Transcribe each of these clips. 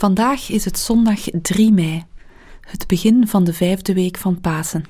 Vandaag is het zondag 3 mei, het begin van de 5e week van Pasen.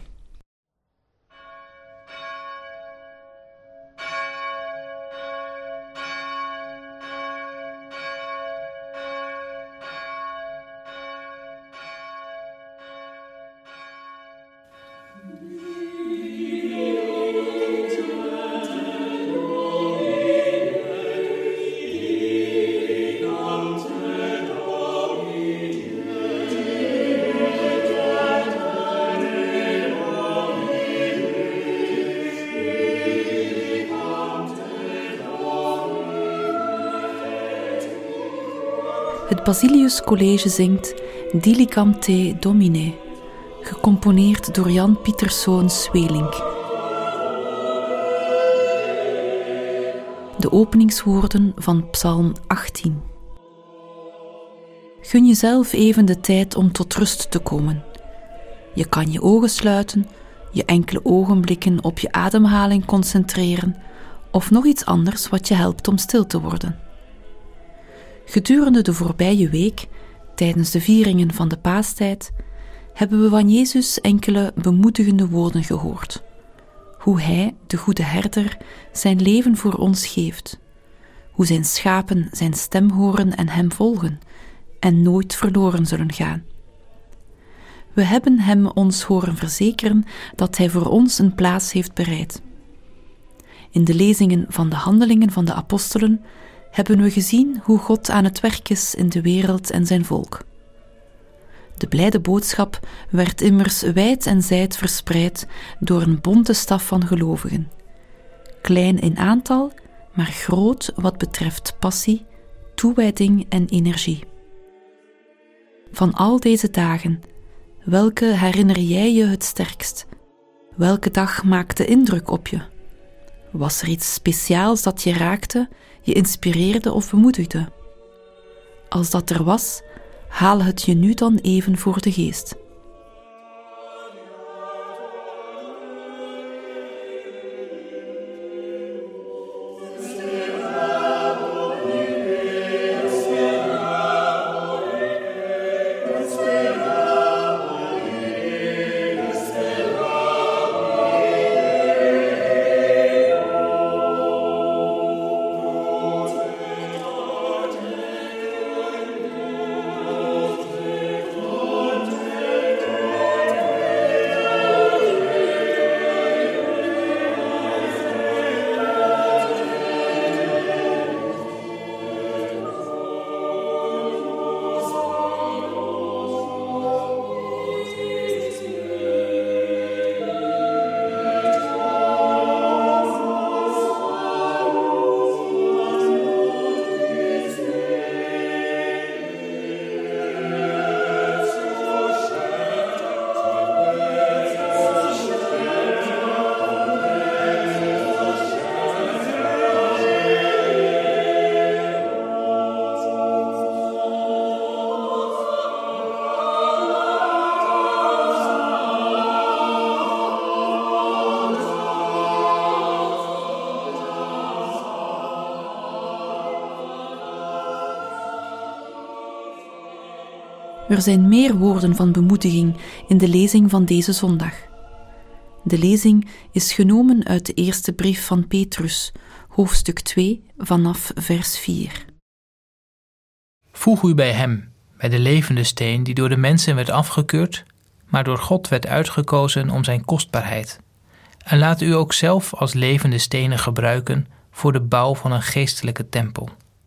Het Basilius College zingt Dilicam te Domine, gecomponeerd door Jan Pieterszoon Sweelinck. De openingswoorden van Psalm 18. Gun jezelf even de tijd om tot rust te komen. Je kan je ogen sluiten, je enkele ogenblikken op je ademhaling concentreren of nog iets anders wat je helpt om stil te worden. Gedurende de voorbije week, tijdens de vieringen van de paastijd, hebben we van Jezus enkele bemoedigende woorden gehoord. Hoe Hij, de goede herder, zijn leven voor ons geeft. Hoe zijn schapen zijn stem horen en Hem volgen en nooit verloren zullen gaan. We hebben Hem ons horen verzekeren dat Hij voor ons een plaats heeft bereid. In de lezingen van de Handelingen van de Apostelen hebben we gezien hoe God aan het werk is in de wereld en zijn volk. De blijde boodschap werd immers wijd en zijd verspreid door een bonte staf van gelovigen. Klein in aantal, maar groot wat betreft passie, toewijding en energie. Van al deze dagen, welke herinner jij je het sterkst? Welke dag maakte indruk op je? Was er iets speciaals dat je raakte, je inspireerde of bemoedigde? Als dat er was, haal het je nu dan even voor de geest. Er zijn meer woorden van bemoediging in de lezing van deze zondag. De lezing is genomen uit de eerste brief van Petrus, hoofdstuk 2, vanaf vers 4. Voeg u bij hem, bij de levende steen die door de mensen werd afgekeurd, maar door God werd uitgekozen om zijn kostbaarheid. En laat u ook zelf als levende stenen gebruiken voor de bouw van een geestelijke tempel.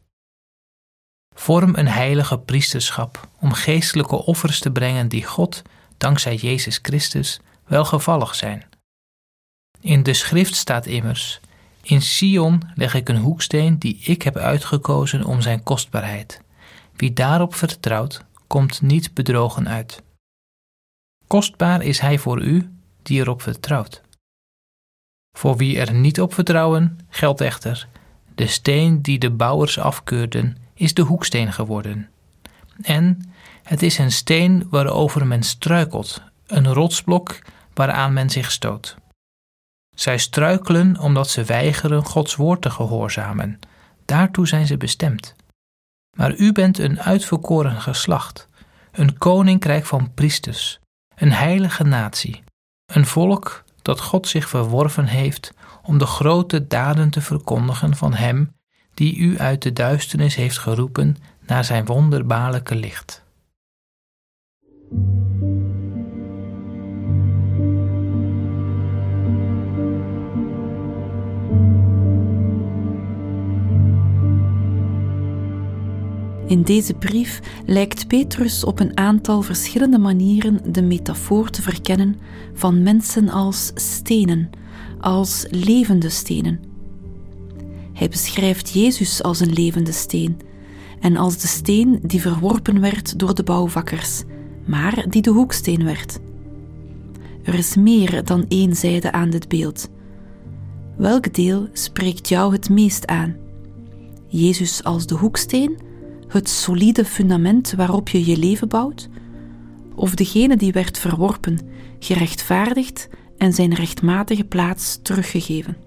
Vorm een heilige priesterschap om geestelijke offers te brengen die God, dankzij Jezus Christus, welgevallig zijn. In de schrift staat immers: in Sion leg ik een hoeksteen die ik heb uitgekozen om zijn kostbaarheid. Wie daarop vertrouwt, komt niet bedrogen uit. Kostbaar is hij voor u die erop vertrouwt. Voor wie er niet op vertrouwen, geldt echter: de steen die de bouwers afkeurden, is de hoeksteen geworden. En het is een steen waarover men struikelt, een rotsblok waaraan men zich stoot. Zij struikelen omdat ze weigeren Gods woord te gehoorzamen. Daartoe zijn ze bestemd. Maar u bent een uitverkoren geslacht, een koninkrijk van priesters, een heilige natie, een volk dat God zich verworven heeft om de grote daden te verkondigen van Hem die u uit de duisternis heeft geroepen naar zijn wonderbaarlijke licht. In deze brief lijkt Petrus op een aantal verschillende manieren de metafoor te verkennen van mensen als stenen, als levende stenen. Hij beschrijft Jezus als een levende steen en als de steen die verworpen werd door de bouwvakkers, maar die de hoeksteen werd. Er is meer dan één zijde aan dit beeld. Welk deel spreekt jou het meest aan? Jezus als de hoeksteen, het solide fundament waarop je je leven bouwt? Of degene die werd verworpen, gerechtvaardigd en zijn rechtmatige plaats teruggegeven?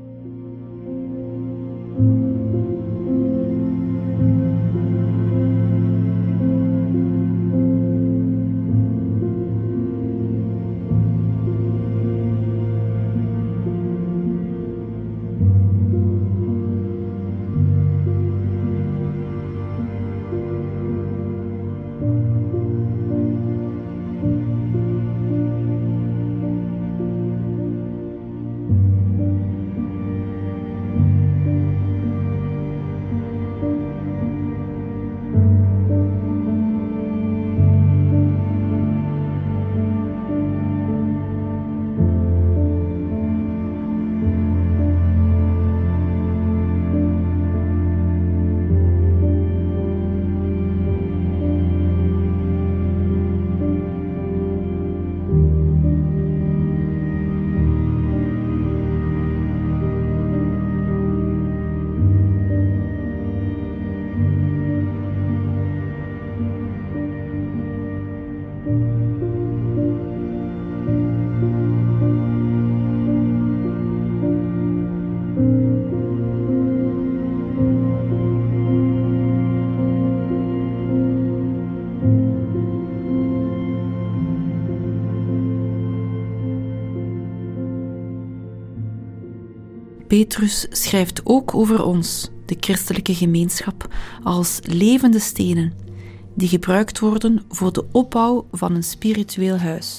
Petrus schrijft ook over ons, de christelijke gemeenschap, als levende stenen, die gebruikt worden voor de opbouw van een spiritueel huis.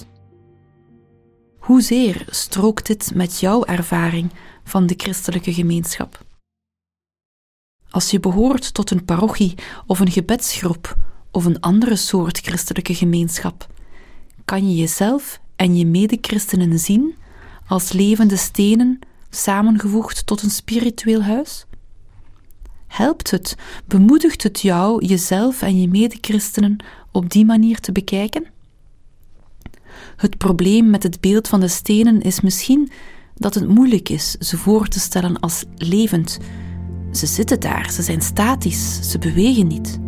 Hoezeer strookt dit met jouw ervaring van de christelijke gemeenschap? Als je behoort tot een parochie of een gebedsgroep of een andere soort christelijke gemeenschap, kan je jezelf en je medechristenen zien als levende stenen samengevoegd tot een spiritueel huis? Helpt het, bemoedigt het jou, jezelf en je medechristenen op die manier te bekijken? Het probleem met het beeld van de stenen is misschien dat het moeilijk is ze voor te stellen als levend. Ze zitten daar, ze zijn statisch, ze bewegen niet.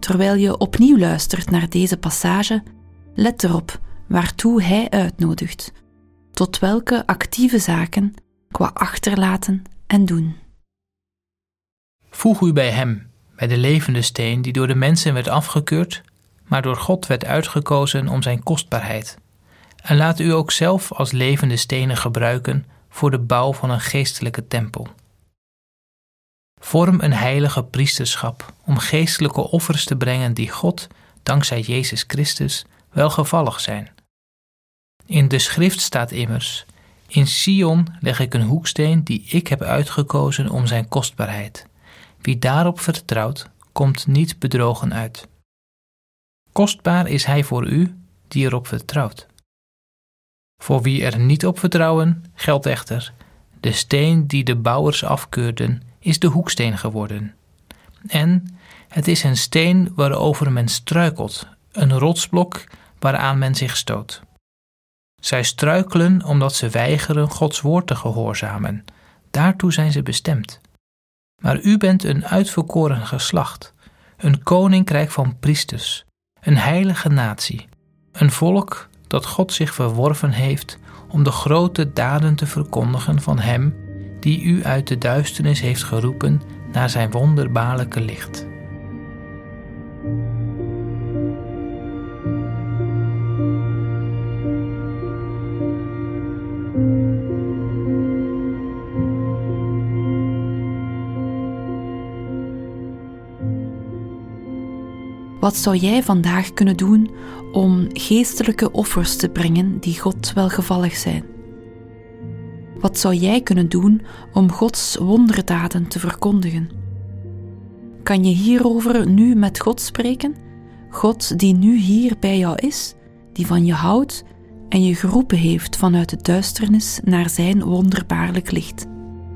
terwijl je opnieuw luistert naar deze passage, let erop waartoe hij uitnodigt, tot welke actieve zaken qua achterlaten en doen. Voeg u bij hem, bij de levende steen die door de mensen werd afgekeurd, maar door God werd uitgekozen om zijn kostbaarheid. En laat u ook zelf als levende stenen gebruiken voor de bouw van een geestelijke tempel. Vorm een heilige priesterschap om geestelijke offers te brengen die God, dankzij Jezus Christus, welgevallig zijn. In de schrift staat immers: in Sion leg ik een hoeksteen die ik heb uitgekozen om zijn kostbaarheid. Wie daarop vertrouwt, komt niet bedrogen uit. Kostbaar is hij voor u die erop vertrouwt. Voor wie er niet op vertrouwen, geldt echter: de steen die de bouwers afkeurden, is de hoeksteen geworden. En het is een steen waarover men struikelt, een rotsblok waaraan men zich stoot. Zij struikelen omdat ze weigeren Gods woord te gehoorzamen. Daartoe zijn ze bestemd. Maar u bent een uitverkoren geslacht, een koninkrijk van priesters, een heilige natie, een volk dat God zich verworven heeft om de grote daden te verkondigen van Hem die u uit de duisternis heeft geroepen naar zijn wonderbaarlijke licht. Wat zou jij vandaag kunnen doen om geestelijke offers te brengen die God welgevallig zijn? Wat zou jij kunnen doen om Gods wonderdaden te verkondigen? Kan je hierover nu met God spreken? God die nu hier bij jou is, die van je houdt en je geroepen heeft vanuit de duisternis naar zijn wonderbaarlijk licht.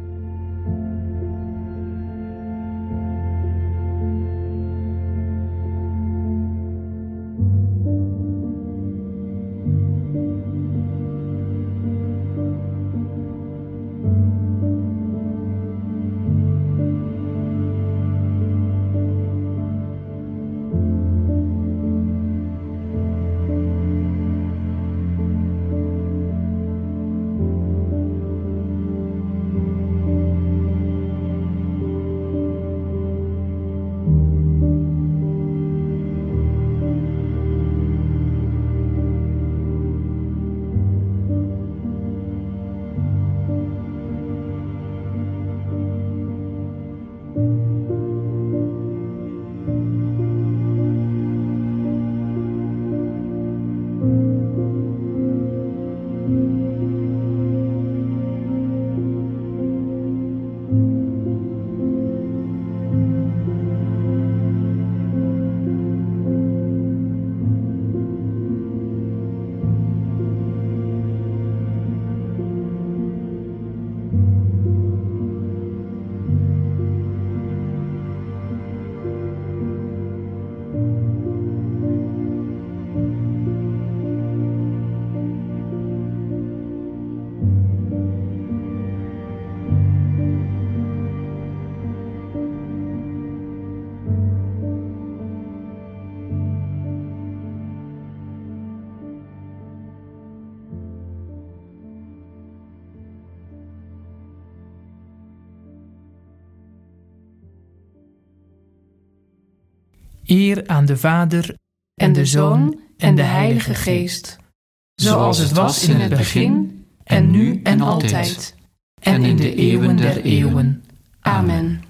Eer aan de Vader en de Zoon en de Heilige Geest, zoals het was in het begin, en nu en altijd, en in de eeuwen der eeuwen. Amen.